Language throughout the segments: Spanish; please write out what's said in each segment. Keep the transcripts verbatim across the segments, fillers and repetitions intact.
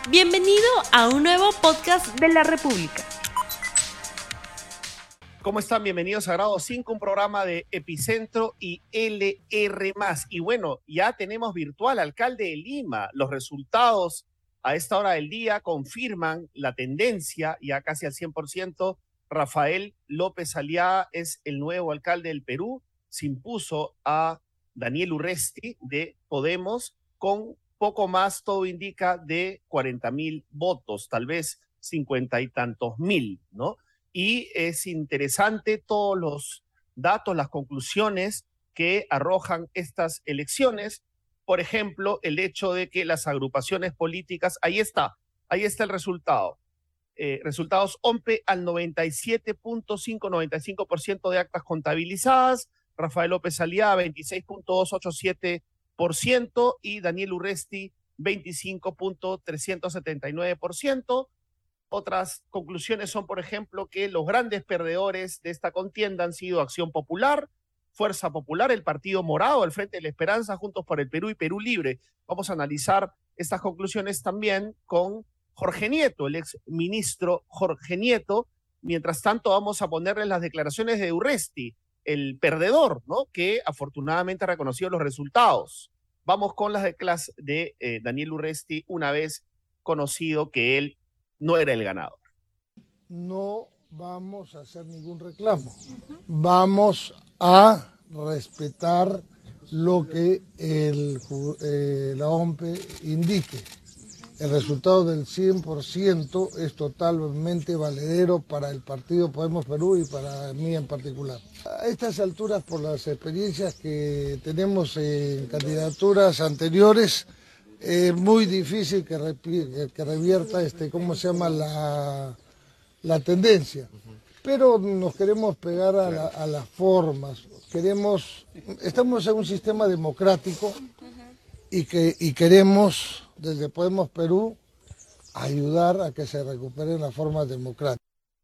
Bienvenido a un nuevo podcast de la República. ¿Cómo están? Bienvenidos a Grado cinco, un programa de Epicentro y L R más. Y bueno, ya tenemos virtual alcalde de Lima. Los resultados a esta hora del día confirman la tendencia, ya casi al cien por ciento. Rafael López Aliaga es el nuevo alcalde del Perú. Se impuso a Daniel Urresti de Podemos con poco más, todo indica, de cuarenta mil votos, tal vez cincuenta y tantos mil, ¿no? Y es interesante todos los datos, las conclusiones que arrojan estas elecciones. Por ejemplo, el hecho de que las agrupaciones políticas, ahí está, ahí está el resultado. Eh, resultados OMPE al noventa y siete punto cinco, noventa y cinco por ciento de actas contabilizadas, Rafael López Aliaga veintiséis punto doscientos ochenta y siete por ciento y Daniel Urresti veinticinco punto trescientos setenta y nueve por ciento. Otras conclusiones son, por ejemplo, que los grandes perdedores de esta contienda han sido Acción Popular, Fuerza Popular, el Partido Morado, el Frente de la Esperanza, Juntos por el Perú y Perú Libre. Vamos a analizar estas conclusiones también con Jorge Nieto, el ex ministro Jorge Nieto. Mientras tanto, vamos a ponerles las declaraciones de Urresti, el perdedor, ¿no? Que afortunadamente ha reconocido los resultados. Vamos con las declaraciones de eh, Daniel Urresti una vez conocido que él no era el ganador. No vamos a hacer ningún reclamo. Vamos a respetar lo que el, eh, la OMPE indique. El resultado del cien por ciento es totalmente valedero para el partido Podemos Perú y para mí en particular. A estas alturas, por las experiencias que tenemos en candidaturas anteriores, es muy difícil que, repi- que revierta este, ¿cómo se llama? La, la tendencia. Pero nos queremos pegar a, la, a las formas. Queremos, estamos en un sistema democrático y, que, y queremos, desde Podemos Perú, ayudar a que se recuperen las formas democráticas.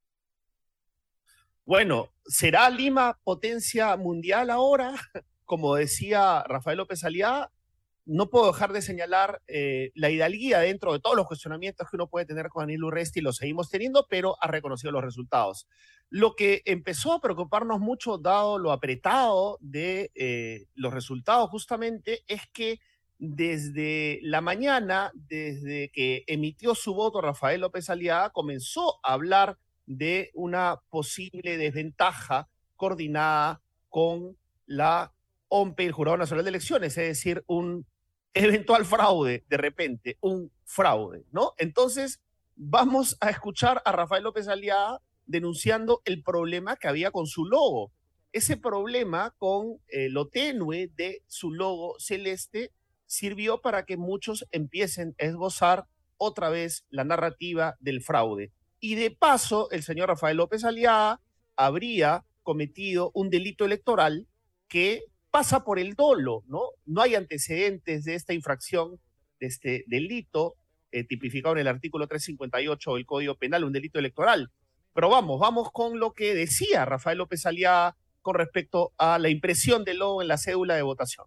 Bueno, ¿será Lima potencia mundial ahora? Como decía Rafael López Aliaga, no puedo dejar de señalar eh, la hidalguía dentro de todos los cuestionamientos que uno puede tener con Daniel Urresti, lo seguimos teniendo, pero ha reconocido los resultados. Lo que empezó a preocuparnos mucho, dado lo apretado de eh, los resultados justamente, es que desde la mañana, desde que emitió su voto Rafael López Aliaga, comenzó a hablar de una posible desventaja coordinada con la OMPE, el Jurado Nacional de Elecciones, es decir, un eventual fraude, de repente, un fraude, ¿no? Entonces, vamos a escuchar a Rafael López Aliaga denunciando el problema que había con su logo. Ese problema con eh, lo tenue de su logo celeste sirvió para que muchos empiecen a esbozar otra vez la narrativa del fraude. Y de paso, el señor Rafael López Aliaga habría cometido un delito electoral que pasa por el dolo, ¿no? No hay antecedentes de esta infracción, de este delito eh, tipificado en el artículo trescientos cincuenta y ocho del Código Penal, un delito electoral. Pero vamos, vamos con lo que decía Rafael López Aliaga con respecto a la impresión del logo en la cédula de votación.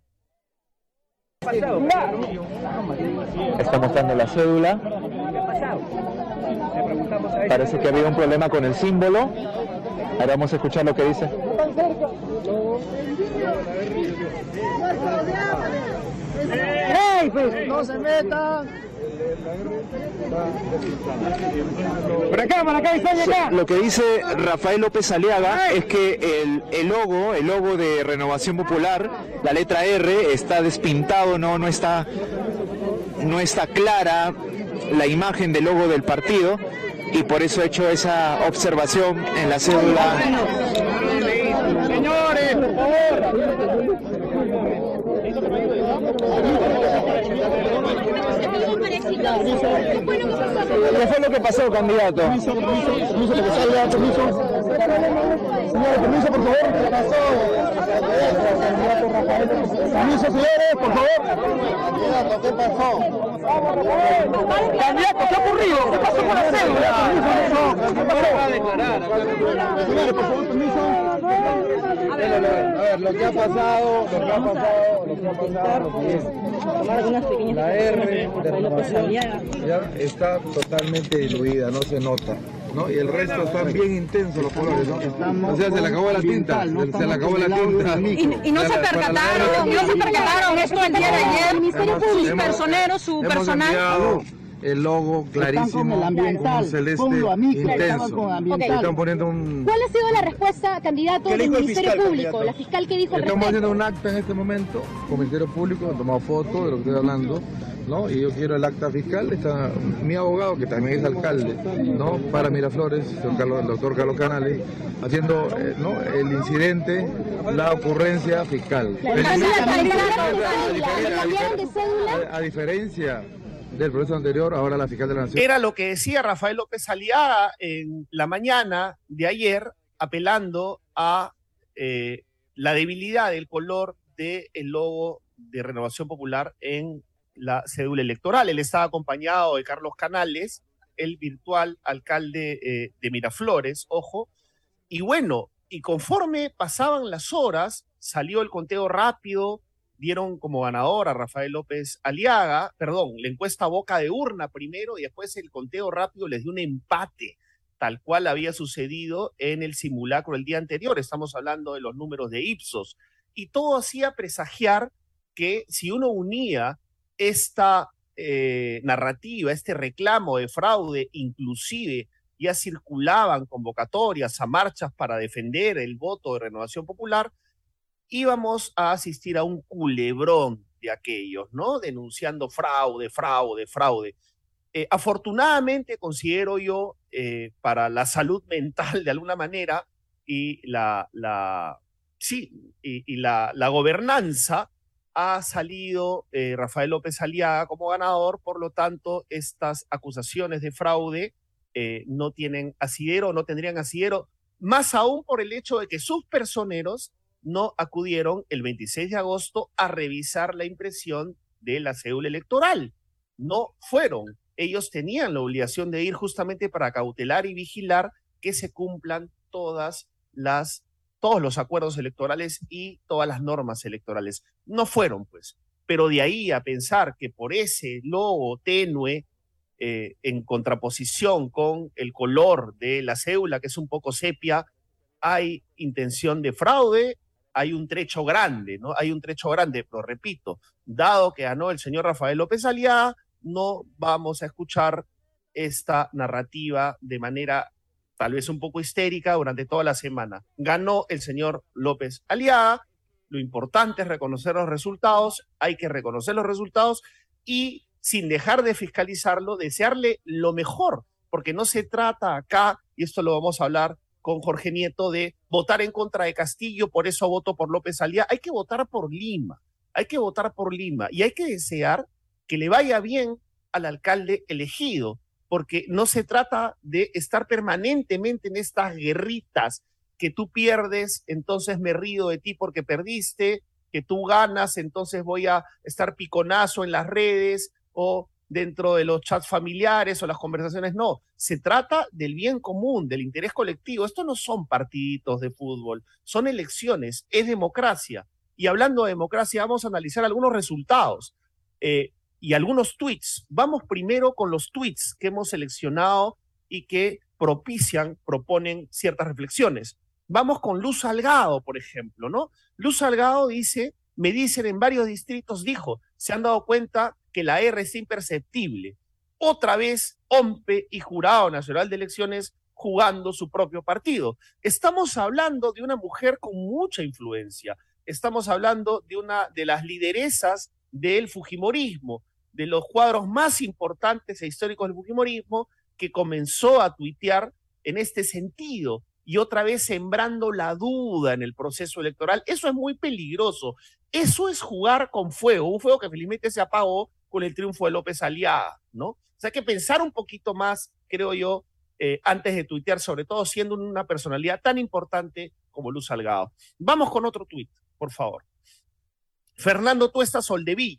Está mostrando la cédula. Parece que había un problema con el símbolo. Ahora vamos a escuchar lo que dice. ¡Ey, pues! ¡No se metan! Por acá, por acá, está acá. Lo que dice Rafael López Aliaga es que el, el logo, el logo de Renovación Popular, la letra R, está despintado, no, no está, no está clara la imagen del logo del partido, y por eso he hecho esa observación en la cédula. Señores, por favor. ¿Qué fue lo que pasó, candidato? Permiso, permiso, permiso, que salga, permiso. Señores, permiso, por favor. ¿Qué pasó? Permiso, señores, por favor. ¿Qué pasó? Candidato, ¿qué ha ocurrido? ¿Qué pasó con la cédula? A ver, lo que ha pasado, lo que ha pasado, lo que ha pasado, lo que es. La R de renovación ya está totalmente diluida, no se nota, ¿no? Y el resto están bien intensos los colores, ¿no? O sea, se le acabó la tinta, se le acabó la tinta. Y, y no se percataron, no se percataron esto el día de ayer, sus personeros, su personal. El logo clarísimo, un celeste intenso. Okay. Están poniendo un... ¿Cuál ha sido la respuesta, candidato, del Ministerio fiscal, Público? Candidato? La fiscal que dijo al Estamos haciendo un acta en este momento con el Ministerio Público, he tomado fotos de lo que estoy hablando, ¿no? Y yo quiero el acta fiscal, está mi abogado, que también es alcalde, ¿no? Para Miraflores, el doctor Carlos, el doctor Carlos Canales, haciendo eh, ¿no? el incidente, la ocurrencia fiscal. A diferencia del proceso anterior, ahora la fiscal de la Nación. Era lo que decía Rafael López Aliaga en la mañana de ayer, apelando a eh, la debilidad del color del logo de Renovación Popular en la cédula electoral. Él estaba acompañado de Carlos Canales, el virtual alcalde eh, de Miraflores, ojo, y bueno, y conforme pasaban las horas, salió el conteo rápido, dieron como ganador a Rafael López Aliaga, perdón, la encuesta boca de urna primero y después el conteo rápido les dio un empate, tal cual había sucedido en el simulacro el día anterior. Estamos hablando de los números de Ipsos. Y todo hacía presagiar que si uno unía esta eh, narrativa, este reclamo de fraude, inclusive ya circulaban convocatorias a marchas para defender el voto de Renovación Popular, íbamos a asistir a un culebrón de aquellos, ¿no? Denunciando fraude, fraude, fraude. Eh, afortunadamente, considero yo, eh, para la salud mental de alguna manera y la, la, sí, y, y la, la gobernanza, ha salido eh, Rafael López Aliaga como ganador, por lo tanto, estas acusaciones de fraude eh, no tienen asidero, no tendrían asidero, más aún por el hecho de que sus personeros no acudieron el veintiséis de agosto a revisar la impresión de la cédula electoral. No fueron. Ellos tenían la obligación de ir justamente para cautelar y vigilar que se cumplan todas las, todos los acuerdos electorales y todas las normas electorales. No fueron, pues. Pero de ahí a pensar que por ese logo tenue, eh, en contraposición con el color de la cédula, que es un poco sepia, hay intención de fraude. Hay un trecho grande, ¿no? Hay un trecho grande, pero repito, dado que ganó el señor Rafael López Aliaga, no vamos a escuchar esta narrativa de manera tal vez un poco histérica durante toda la semana. Ganó el señor López Aliaga, lo importante es reconocer los resultados, hay que reconocer los resultados y sin dejar de fiscalizarlo, desearle lo mejor, porque no se trata acá, y esto lo vamos a hablar con Jorge Nieto, de votar en contra de Castillo, por eso voto por López Aliaga. Hay que votar por Lima, hay que votar por Lima y hay que desear que le vaya bien al alcalde elegido, porque no se trata de estar permanentemente en estas guerritas, que tú pierdes, entonces me río de ti porque perdiste, que tú ganas, entonces voy a estar piconazo en las redes o dentro de los chats familiares o las conversaciones. No, se trata del bien común, del interés colectivo. Esto no son partiditos de fútbol, son elecciones, es democracia. Y hablando de democracia, vamos a analizar algunos resultados eh, y algunos tweets. Vamos primero con los tweets que hemos seleccionado y que propician, proponen ciertas reflexiones. Vamos con Luz Salgado, por ejemplo, ¿no? Luz Salgado dice, me dicen en varios distritos, dijo, se han dado cuenta que la R es imperceptible. Otra vez, O M P E y Jurado Nacional de Elecciones jugando su propio partido. Estamos hablando de una mujer con mucha influencia. Estamos hablando de una de las lideresas del fujimorismo, de los cuadros más importantes e históricos del fujimorismo, que comenzó a tuitear en este sentido y otra vez sembrando la duda en el proceso electoral. Eso es muy peligroso. Eso es jugar con fuego, un fuego que felizmente se apagó con el triunfo de López Aliaga, ¿no? O sea, hay que pensar un poquito más, creo yo, eh, antes de tuitear, sobre todo siendo una personalidad tan importante como Luz Salgado. Vamos con otro tuit, por favor. Fernando Tuesta Soldevilla.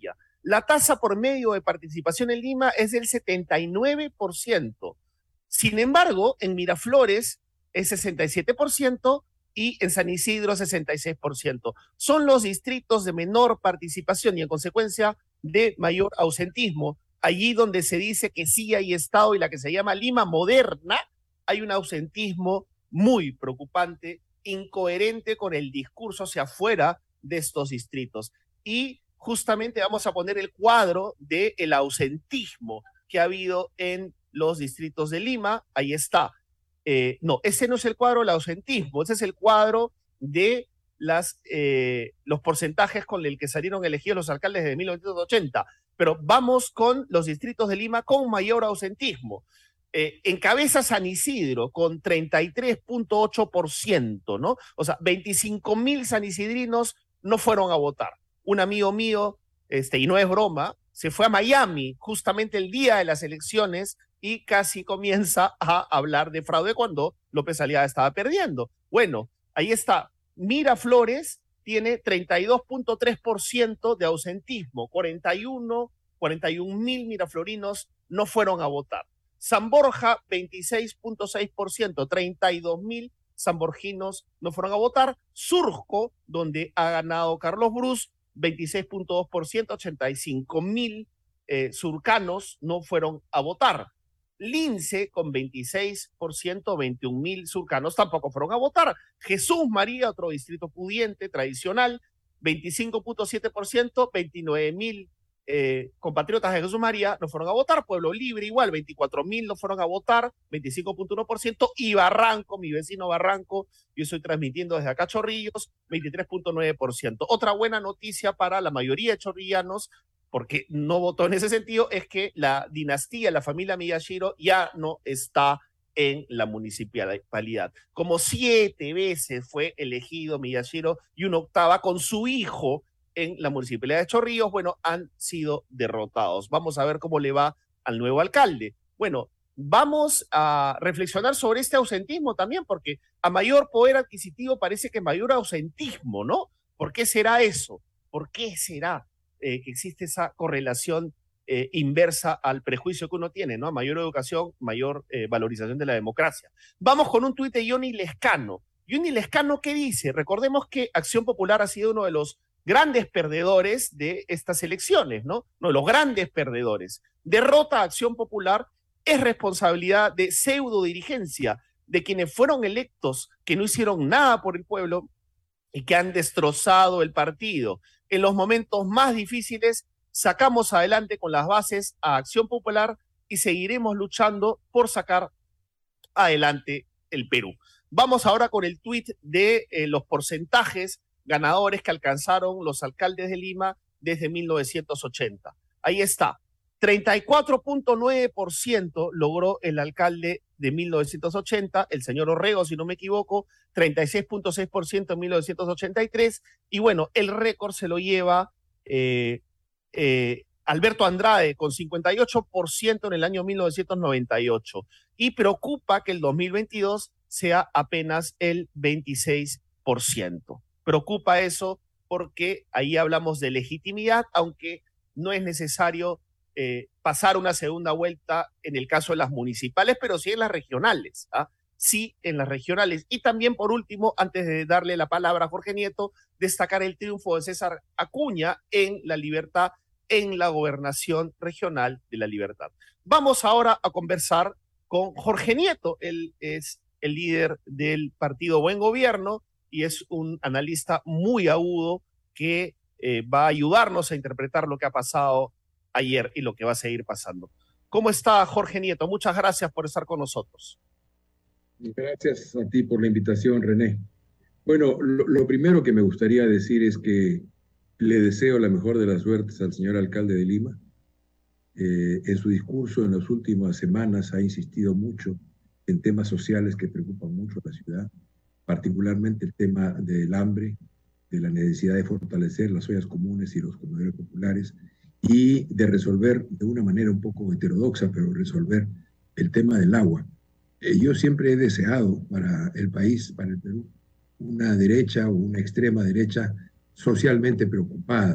La tasa por medio de participación en Lima es del setenta y nueve por ciento. Sin embargo, en Miraflores es sesenta y siete por ciento y en San Isidro sesenta y seis por ciento. Son los distritos de menor participación y en consecuencia de mayor ausentismo. Allí donde se dice que sí hay Estado y la que se llama Lima moderna, hay un ausentismo muy preocupante, incoherente con el discurso hacia afuera de estos distritos. Y justamente vamos a poner el cuadro del ausentismo que ha habido en los distritos de Lima. Ahí está. Eh, no, ese no es el cuadro del ausentismo, ese es el cuadro de las, eh, los porcentajes con el que salieron elegidos los alcaldes de mil novecientos ochenta. Pero vamos con los distritos de Lima con mayor ausentismo. Eh, encabeza San Isidro con treinta y tres punto ocho por ciento, ¿no? O sea, veinticinco mil sanisidrinos no fueron a votar. Un amigo mío, este, y no es broma, se fue a Miami justamente el día de las elecciones y casi comienza a hablar de fraude cuando López Aliaga estaba perdiendo. Bueno, ahí está. Miraflores tiene treinta y dos punto tres por ciento de ausentismo. cuarenta y uno mil miraflorinos no fueron a votar. San Borja, veintiséis punto seis por ciento. treinta y dos mil sanborginos no fueron a votar. Surco, donde ha ganado Carlos Brus, veintiséis punto dos por ciento. ochenta y cinco mil eh, surcanos no fueron a votar. Lince con veintiséis por ciento, veintiún mil surcanos tampoco fueron a votar. Jesús María, otro distrito pudiente, tradicional, veinticinco punto siete por ciento, veintinueve mil eh, compatriotas de Jesús María no fueron a votar. Pueblo Libre igual, veinticuatro mil no fueron a votar, veinticinco punto uno por ciento. Y Barranco, mi vecino Barranco, yo estoy transmitiendo desde acá Chorrillos, veintitrés punto nueve por ciento. Otra buena noticia para la mayoría de chorrillanos, porque no votó en ese sentido, es que la dinastía, la familia Miyashiro ya no está en la municipalidad. Como siete veces fue elegido Miyashiro y una octava con su hijo en la municipalidad de Chorrillos, bueno, han sido derrotados. Vamos a ver cómo le va al nuevo alcalde. Bueno, vamos a reflexionar sobre este ausentismo también, porque a mayor poder adquisitivo parece que mayor ausentismo, ¿no? ¿Por qué será eso? ¿Por qué será? Eh, que existe esa correlación eh, inversa al prejuicio que uno tiene, ¿no? Mayor educación, mayor eh, valorización de la democracia. Vamos con un tuit de Johnny Lescano. Johnny Lescano, ¿qué dice? Recordemos que Acción Popular ha sido uno de los grandes perdedores de estas elecciones, ¿no? No, los grandes perdedores. Derrota a Acción Popular es responsabilidad de pseudo dirigencia, de quienes fueron electos, que no hicieron nada por el pueblo y que han destrozado el partido. En los momentos más difíciles sacamos adelante con las bases a Acción Popular y seguiremos luchando por sacar adelante el Perú. Vamos ahora con el tuit de eh, los porcentajes ganadores que alcanzaron los alcaldes de Lima desde mil novecientos ochenta. Ahí está. treinta y cuatro punto nueve por ciento logró el alcalde de mil novecientos ochenta, el señor Orrego, si no me equivoco, treinta y seis punto seis por ciento en mil novecientos ochenta y tres, y bueno, el récord se lo lleva eh, eh, Alberto Andrade con cincuenta y ocho por ciento en el año mil novecientos noventa y ocho, y preocupa que el dos mil veintidós sea apenas el veintiséis por ciento. Preocupa eso porque ahí hablamos de legitimidad, aunque no es necesario Eh, pasar una segunda vuelta en el caso de las municipales, pero sí en las regionales, ¿ah? Sí en las regionales. Y también, por último, antes de darle la palabra a Jorge Nieto, destacar el triunfo de César Acuña en La Libertad, en la gobernación regional de La Libertad. Vamos ahora a conversar con Jorge Nieto. Él es el líder del partido Buen Gobierno y es un analista muy agudo que eh, va a ayudarnos a interpretar lo que ha pasado ayer y lo que va a seguir pasando. ¿Cómo está Jorge Nieto? Muchas gracias por estar con nosotros. Gracias a ti por la invitación, René. Bueno, lo, lo primero que me gustaría decir es que le deseo la mejor de las suertes al señor alcalde de Lima. Eh, en su discurso en las últimas semanas ha insistido mucho en temas sociales que preocupan mucho a la ciudad, particularmente el tema del hambre, de la necesidad de fortalecer las ollas comunes y los comedores populares, y de resolver de una manera un poco heterodoxa, pero resolver el tema del agua. Eh, yo siempre he deseado para el país, para el Perú, una derecha o una extrema derecha socialmente preocupada,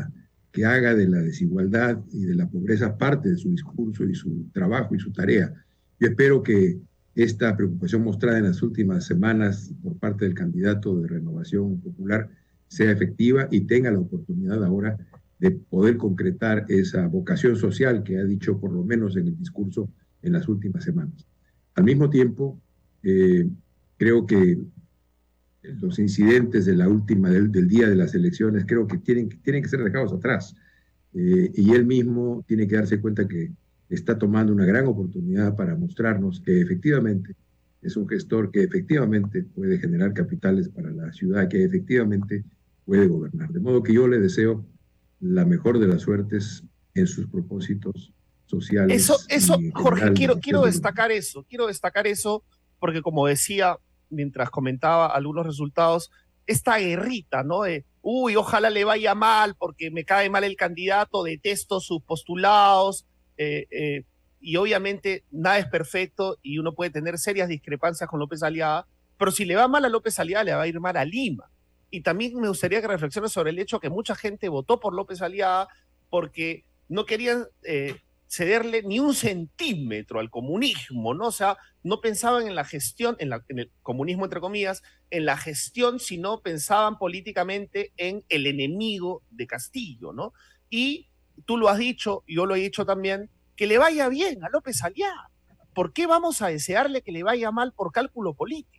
que haga de la desigualdad y de la pobreza parte de su discurso y su trabajo y su tarea. Yo espero que esta preocupación mostrada en las últimas semanas por parte del candidato de Renovación Popular sea efectiva y tenga la oportunidad ahora de poder concretar esa vocación social que ha dicho por lo menos en el discurso en las últimas semanas. Al mismo tiempo, eh, creo que los incidentes de la última, del, del día de las elecciones, creo que tienen, tienen que ser dejados atrás. Eh, y él mismo tiene que darse cuenta que está tomando una gran oportunidad para mostrarnos que efectivamente es un gestor que efectivamente puede generar capitales para la ciudad, que efectivamente puede gobernar. De modo que yo le deseo la mejor de las suertes en sus propósitos sociales. Eso, eso, Jorge, quiero, de quiero destacar eso, quiero destacar eso, porque como decía, mientras comentaba algunos resultados, esta guerrita, ¿no? De, uy, ojalá le vaya mal porque me cae mal el candidato, detesto sus postulados, eh, eh, y obviamente nada es perfecto y uno puede tener serias discrepancias con López Aliaga, pero si le va mal a López Aliaga, le va a ir mal a Lima. Y también me gustaría que reflexione sobre el hecho que mucha gente votó por López Aliaga porque no querían eh, cederle ni un centímetro al comunismo, ¿no? O sea, no pensaban en la gestión, en, la, en el comunismo entre comillas, en la gestión, sino pensaban políticamente en el enemigo de Castillo, ¿no? Y tú lo has dicho, yo lo he dicho también, que le vaya bien a López Aliaga. ¿Por qué vamos a desearle que le vaya mal por cálculo político?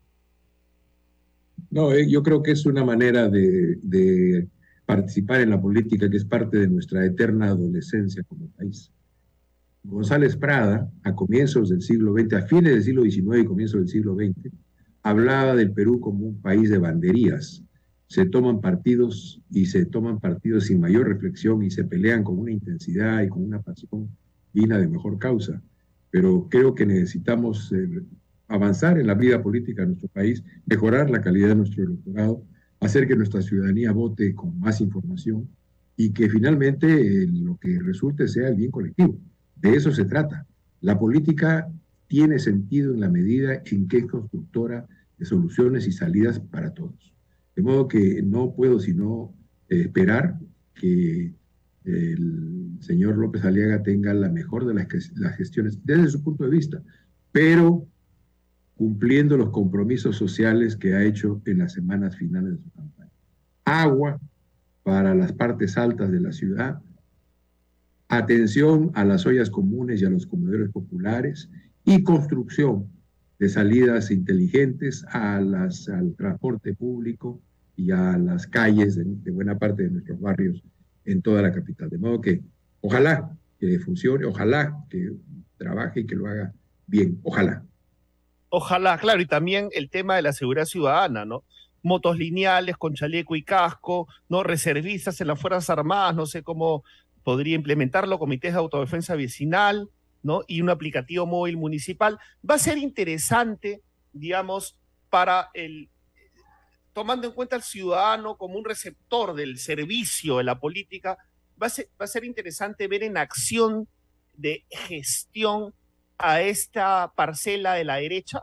No, eh, yo creo que es una manera de, de participar en la política que es parte de nuestra eterna adolescencia como país. González Prada, a comienzos del siglo veinte, a fines del siglo diecinueve y comienzos del siglo veinte, hablaba del Perú como un país de banderías. Se toman partidos y se toman partidos sin mayor reflexión y se pelean con una intensidad y con una pasión digna de mejor causa. Pero creo que necesitamos eh, avanzar en la vida política de nuestro país, mejorar la calidad de nuestro electorado, hacer que nuestra ciudadanía vote con más información y que finalmente eh, lo que resulte sea el bien colectivo. De eso se trata. La política tiene sentido en la medida en que es constructora de soluciones y salidas para todos. De modo que no puedo sino eh, esperar que el señor López Aliaga tenga la mejor de las, las gestiones desde su punto de vista, pero cumpliendo los compromisos sociales que ha hecho en las semanas finales de su campaña. Agua para las partes altas de la ciudad, atención a las ollas comunes y a los comedores populares y construcción de salidas inteligentes a las, al transporte público y a las calles de, de buena parte de nuestros barrios en toda la capital. De modo que ojalá que funcione, ojalá que trabaje y que lo haga bien, ojalá. Ojalá, claro, y también el tema de la seguridad ciudadana, ¿no? Motos lineales con chaleco y casco, ¿no? Reservistas en las Fuerzas Armadas, no sé cómo podría implementarlo, comités de autodefensa vecinal, ¿no? Y un aplicativo móvil municipal. Va a ser interesante, digamos, para el, tomando en cuenta al ciudadano como un receptor del servicio de la política, va a ser, va a ser interesante ver en acción de gestión a esta parcela de la derecha.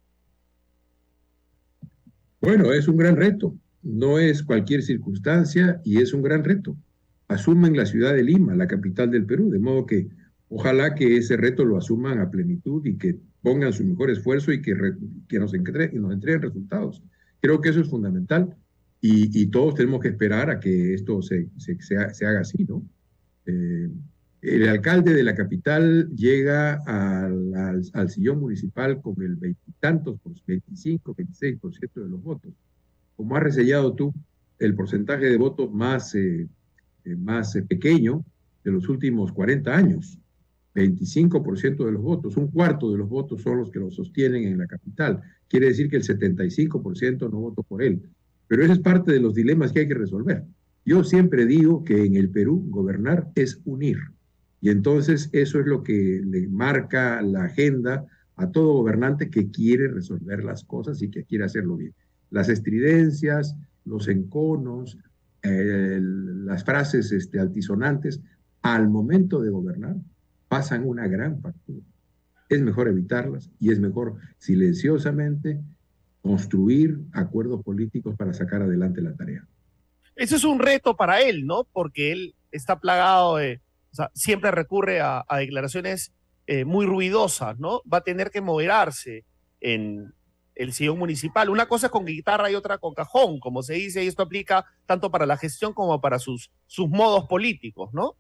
Bueno, es un gran reto, no es cualquier circunstancia y es un gran reto. Asumen la ciudad de Lima, la capital del Perú, de modo que ojalá que ese reto lo asuman a plenitud y que pongan su mejor esfuerzo y que, re, que nos, entre, nos entreguen resultados. Creo que eso es fundamental y, y todos tenemos que esperar a que esto se, se, se, se haga así, ¿no? Eh, el alcalde de la capital llega al, al, al sillón municipal con el veintitantos, veinticinco, veintiséis por ciento de los votos. Como has reseñado tú, el porcentaje de votos más, eh, más eh, pequeño de los últimos cuarenta años. veinticinco por ciento de los votos, un cuarto de los votos son los que lo sostienen en la capital. Quiere decir que el setenta y cinco por ciento no votó por él. Pero ese es parte de los dilemas que hay que resolver. Yo siempre digo que en el Perú gobernar es unir. Y entonces eso es lo que le marca la agenda a todo gobernante que quiere resolver las cosas y que quiere hacerlo bien. Las estridencias, los enconos, eh, las frases este, altisonantes, al momento de gobernar, pasan una gran factura. Es mejor evitarlas y es mejor silenciosamente construir acuerdos políticos para sacar adelante la tarea. Ese es un reto para él, ¿no? Porque él está plagado de, o sea, siempre recurre a, a declaraciones eh, muy ruidosas, ¿no? Va a tener que moderarse en el sillón municipal. Una cosa es con guitarra y otra con cajón, como se dice, y esto aplica tanto para la gestión como para sus, sus modos políticos, ¿no?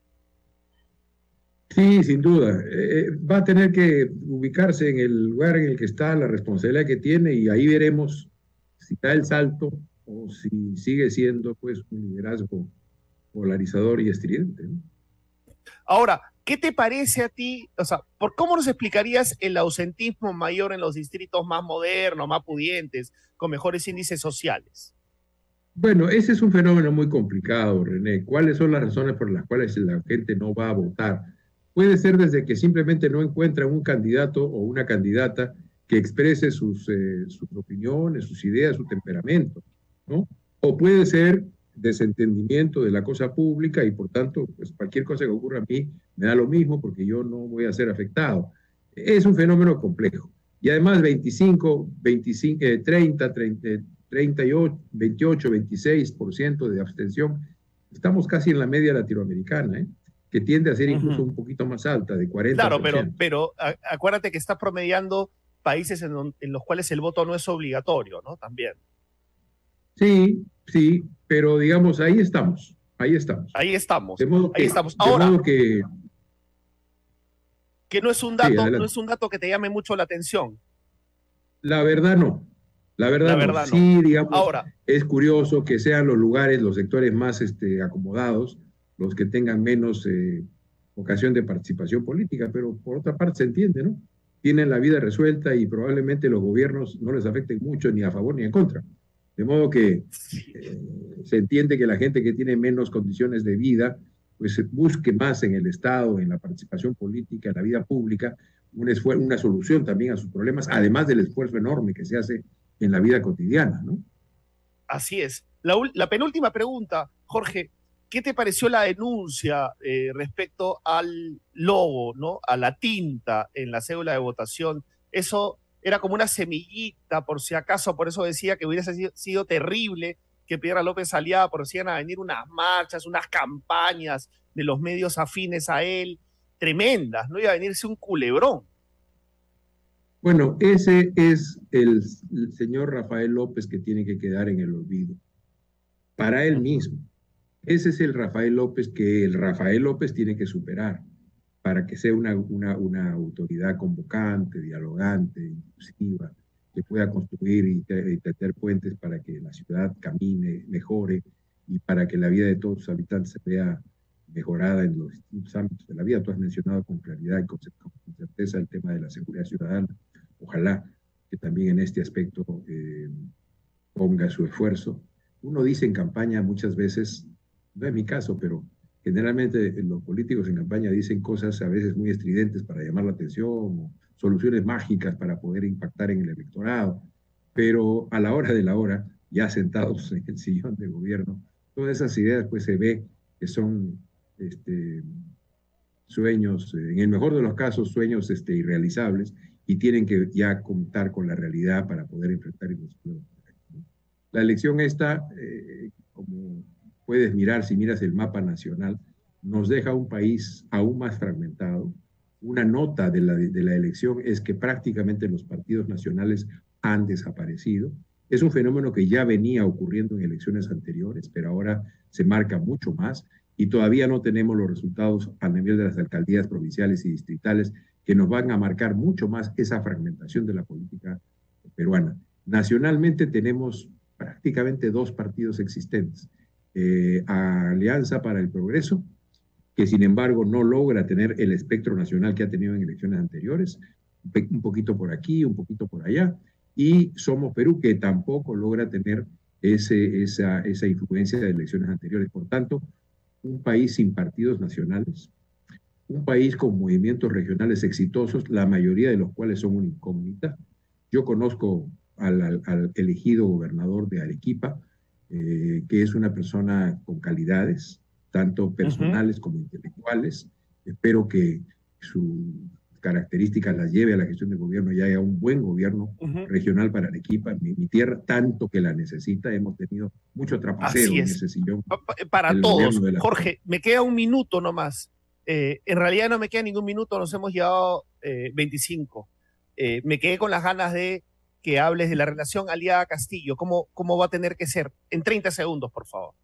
Sí, sin duda. Eh, va a tener que ubicarse en el lugar en el que está, la responsabilidad que tiene, y ahí veremos si da el salto o si sigue siendo pues un liderazgo polarizador y estridente, ¿no? Ahora, ¿qué te parece a ti? O sea, ¿por cómo nos explicarías el ausentismo mayor en los distritos más modernos, más pudientes, con mejores índices sociales? Bueno, ese es un fenómeno muy complicado, René. ¿Cuáles son las razones por las cuales la gente no va a votar? Puede ser desde que simplemente no encuentran un candidato o una candidata que exprese sus, eh, sus opiniones, sus ideas, su temperamento, ¿no? O puede ser desentendimiento de la cosa pública y por tanto, pues cualquier cosa que ocurra a mí me da lo mismo porque yo no voy a ser afectado. Es un fenómeno complejo. Y además veinticinco, veinticinco, treinta, treinta, treinta y ocho, veintiocho, veintiséis por ciento de abstención. Estamos casi en la media latinoamericana, ¿eh? Que tiende a ser incluso uh-huh. un poquito más alta, de cuarenta por ciento. Claro, pero, pero acuérdate que estás promediando países en, don, en los cuales el voto no es obligatorio, ¿no? También. Sí, sí, pero digamos, ahí estamos, ahí estamos. Ahí estamos, de modo ahí que, estamos. Ahora, de modo que, que no es un dato, sí, no es un dato que te llame mucho la atención. La verdad no, la verdad, la no. verdad no. Sí, digamos, ahora, es curioso que sean los lugares, los sectores más este, acomodados, los que tengan menos eh, ocasión de participación política, pero por otra parte se entiende, ¿no? Tienen la vida resuelta y probablemente los gobiernos no les afecten mucho ni a favor ni en contra. De modo que eh, se entiende que la gente que tiene menos condiciones de vida, pues busque más en el Estado, en la participación política, en la vida pública, un esfuerzo, una solución también a sus problemas, además del esfuerzo enorme que se hace en la vida cotidiana, ¿no? Así es. La, la penúltima pregunta, Jorge, ¿qué te pareció la denuncia eh, respecto al logo, ¿no? A la tinta en la cédula de votación? Eso era como una semillita, por si acaso, por eso decía que hubiese sido, sido terrible que Piedra López Aliaga, por si iban a venir unas marchas, unas campañas de los medios afines a él, tremendas, ¿no? Iba a venirse un culebrón. Bueno, ese es el, el señor Rafael López que tiene que quedar en el olvido, para él mismo. Ese es el Rafael López que el Rafael López tiene que superar para que sea una, una, una autoridad convocante, dialogante, inclusiva, que pueda construir y tender puentes para que la ciudad camine, mejore y para que la vida de todos sus habitantes se vea mejorada en los distintos ámbitos de la vida. Tú has mencionado con claridad y con certeza el tema de la seguridad ciudadana. Ojalá que también en este aspecto eh, ponga su esfuerzo. Uno dice en campaña muchas veces, no es mi caso, pero generalmente los políticos en campaña dicen cosas a veces muy estridentes para llamar la atención, o soluciones mágicas para poder impactar en el electorado, pero a la hora de la hora, ya sentados en el sillón del gobierno, todas esas ideas pues se ve que son este, sueños, en el mejor de los casos, sueños este, irrealizables, y tienen que ya contar con la realidad para poder enfrentar los problemas. La elección esta, eh, como puedes mirar, si miras el mapa nacional, nos deja un país aún más fragmentado. Una nota de la, de la elección es que prácticamente los partidos nacionales han desaparecido. Es un fenómeno que ya venía ocurriendo en elecciones anteriores, pero ahora se marca mucho más y todavía no tenemos los resultados a nivel de las alcaldías provinciales y distritales que nos van a marcar mucho más esa fragmentación de la política peruana. Nacionalmente tenemos prácticamente dos partidos existentes. Eh, Alianza para el Progreso, que sin embargo no logra tener el espectro nacional que ha tenido en elecciones anteriores, un poquito por aquí, un poquito por allá, y Somos Perú, que tampoco logra tener ese, esa, esa influencia de elecciones anteriores. Por tanto, un país sin partidos nacionales, un país con movimientos regionales exitosos, la mayoría de los cuales son una incógnita. Yo conozco al, al, al elegido gobernador de Arequipa, eh, que es una persona con calidades, tanto personales uh-huh. como intelectuales. Espero que su características las lleve a la gestión de gobierno y haya un buen gobierno uh-huh. regional para Arequipa, mi, mi tierra, tanto que la necesita. Hemos tenido mucho trapacero en ese sillón. Para todos. Jorge, me queda un minuto nomás. Eh, en realidad no me queda ningún minuto, nos hemos llevado eh, veinticinco. Eh, me quedé con las ganas de que hables de la relación Aliaga-Castillo. ¿Cómo, cómo va a tener que ser? En treinta segundos, por favor.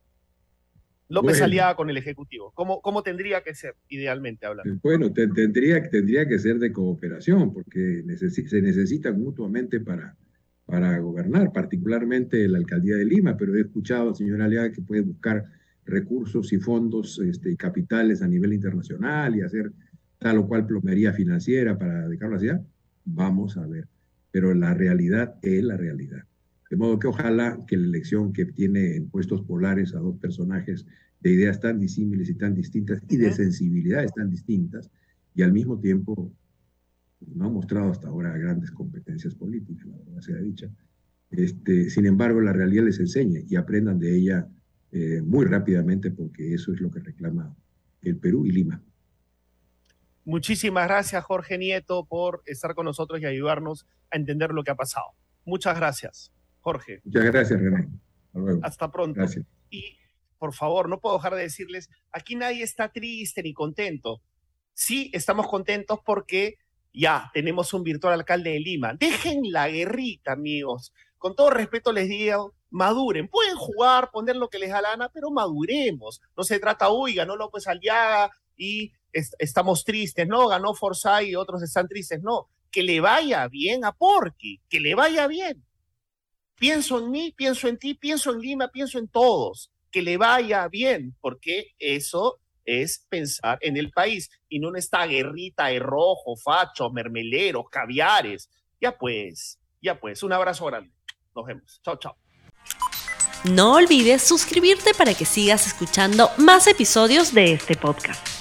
López bueno. Aliaga con el Ejecutivo. ¿Cómo, cómo tendría que ser, idealmente hablando? Bueno, te, tendría, tendría que ser de cooperación, porque necesi- se necesitan mutuamente para, para gobernar, particularmente la Alcaldía de Lima, pero he escuchado al señor Aliaga que puede buscar recursos y fondos este, y capitales a nivel internacional y hacer tal o cual plomería financiera para dedicarlo a la ciudad. Vamos a ver. Pero la realidad es la realidad. De modo que ojalá que la elección que tiene en puestos polares a dos personajes de ideas tan disímiles y tan distintas y de sensibilidades tan distintas, y al mismo tiempo no ha mostrado hasta ahora grandes competencias políticas, la verdad sea dicha. Este, sin embargo, la realidad les enseña y aprendan de ella eh, muy rápidamente, porque eso es lo que reclama el Perú y Lima. Muchísimas gracias, Jorge Nieto, por estar con nosotros y ayudarnos a entender lo que ha pasado. Muchas gracias, Jorge. Muchas gracias, René. Hasta luego. Hasta pronto. Gracias. Y, por favor, no puedo dejar de decirles, aquí nadie está triste ni contento. Sí, estamos contentos porque ya tenemos un virtual alcalde de Lima. Dejen la guerrita, amigos. Con todo respeto les digo, maduren. Pueden jugar, poner lo que les da la gana, pero maduremos. No se trata, uy, ganó López Aliaga y est- estamos tristes. No, ganó Forsyth y otros están tristes. No, que le vaya bien a Porky, que le vaya bien. Pienso en mí, pienso en ti, pienso en Lima, pienso en todos. Que le vaya bien, porque eso es pensar en el país y no en esta guerrita de rojo, facho, mermeleros, caviares. Ya pues, ya pues, un abrazo grande. Nos vemos. Chao, chao. No olvides suscribirte para que sigas escuchando más episodios de este podcast.